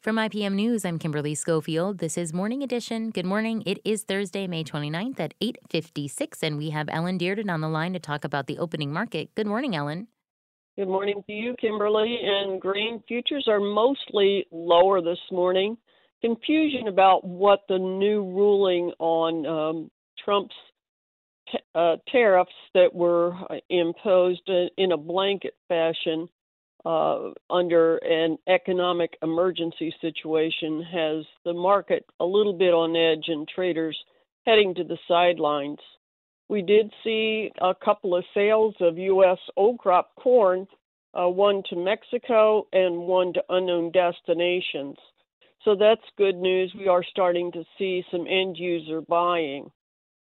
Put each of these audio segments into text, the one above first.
From IPM News, I'm Kimberly Schofield. This is Morning Edition. Good morning. It is Thursday, May 29th at 8:56, and we have Ellen Dearden on the line to talk about the opening market. Good morning, Ellen. Good morning to you, Kimberly. And grain futures are mostly lower this morning. Confusion about what the new ruling on Trump's tariffs that were imposed in a blanket fashion under an economic emergency situation has the market a little bit on edge and traders heading to the sidelines. We did see a couple of sales of U.S. old crop corn, one to Mexico and one to unknown destinations. So that's good news. We are starting to see some end user buying.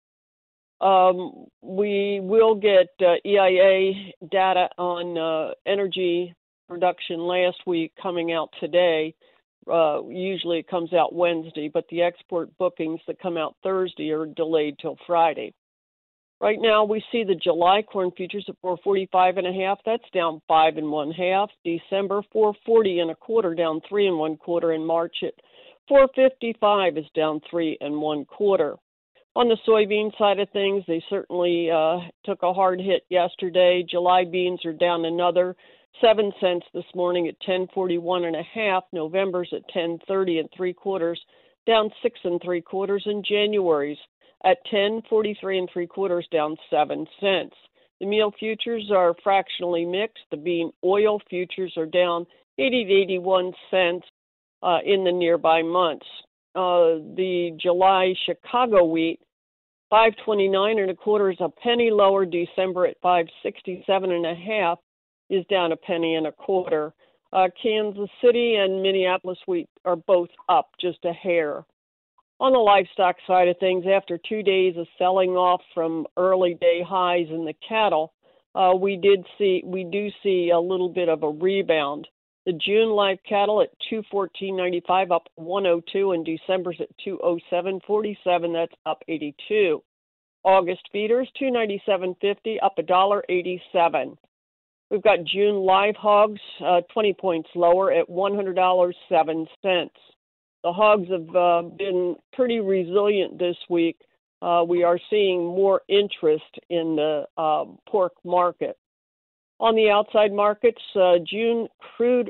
We will get EIA data on energy production last week coming out today. Usually it comes out Wednesday, but the export bookings that come out Thursday are delayed till Friday. Right now we see the July corn futures at 445.5. That's down 5 1/2. December 440 1/4, down 3 1/4. And March at 455 is down 3 1/4. On the soybean side of things, they certainly took a hard hit yesterday. July beans are down another 7 cents this morning at 10.41 1/2. November's at 10.30 3/4, down 6 3/4, and January's at 10.43 3/4, down 7 cents. The meal futures are fractionally mixed. The bean oil futures are down 80 to 81 cents in the nearby months. The July Chicago wheat, 5.29 1/4 is a penny lower. December at 5.67 1/2 is down a penny and a quarter. Kansas City and Minneapolis wheat are both up just a hair. On the livestock side of things, after 2 days of selling off from early day highs in the cattle, we do see a little bit of a rebound. The June live cattle at 214.95, up 102, and December's at 207.47, that's up 82. August feeders 297.50, up $1.87. We've got June live hogs 20 points lower at $100.07. The hogs have been pretty resilient this week. We are seeing more interest in the pork market. On the outside markets, July crude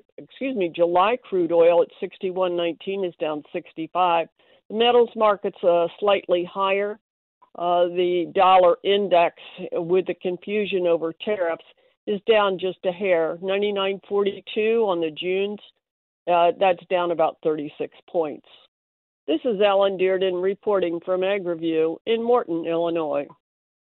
oil at 61.19 is down 65. The metals market's slightly higher. The dollar index, with the confusion over tariffs, is down just a hair, 99.42 on the Junes. That's down about 36 points. This is Ellen Dearden reporting from AgriView in Morton, Illinois.